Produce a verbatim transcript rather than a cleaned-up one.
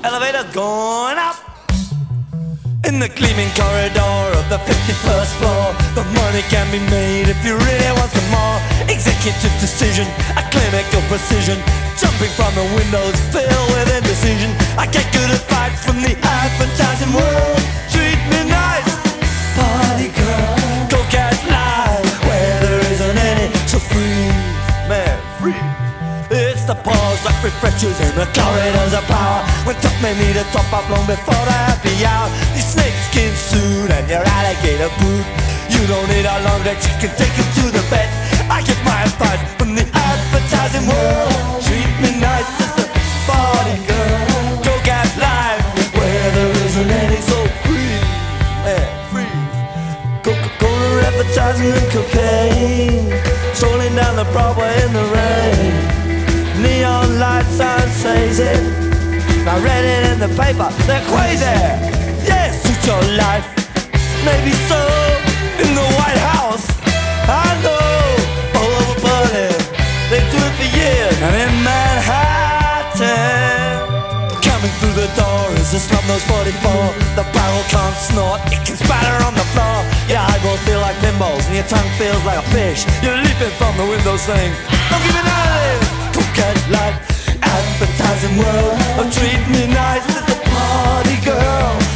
elevator going up. In the gleaming corridor of the fifty-first floor, the money can be made if you really want some more. Executive decision, a clinical precision, jumping from the windows filled with indecision. I get good advice from the advertising world. Treat me nice, party girl. Go get live where there isn't any. So freeze, man, freeze. It's the pause that refreshes in the corridors of power, when top men need a top up long before the happy hour. Your snakeskin suit and your alligator boot, you don't need a long that you can take you to the vet. I get my advice from the advertising world. Treat me nice, just a party girl. Go get live where there isn't any. So freeze, man, freeze. Coca-Cola advertising and cocaine, strolling down the Broadway in the rain. Neon light sign says it, I read it in the paper, they're crazy. Yes, it's your life, maybe so, in the White House, I know, all over Berlin, they do it for years. And in Manhattan, coming through the door is a snub-nosed forty-four. The barrel can't snort, it can spatter on the floor. Your eyeballs feel like pinballs and your tongue feels like a fish. You're leaping from the window saying, don't give me nothing. Get life, advertising world, oh, treat me nice, it's a party girl.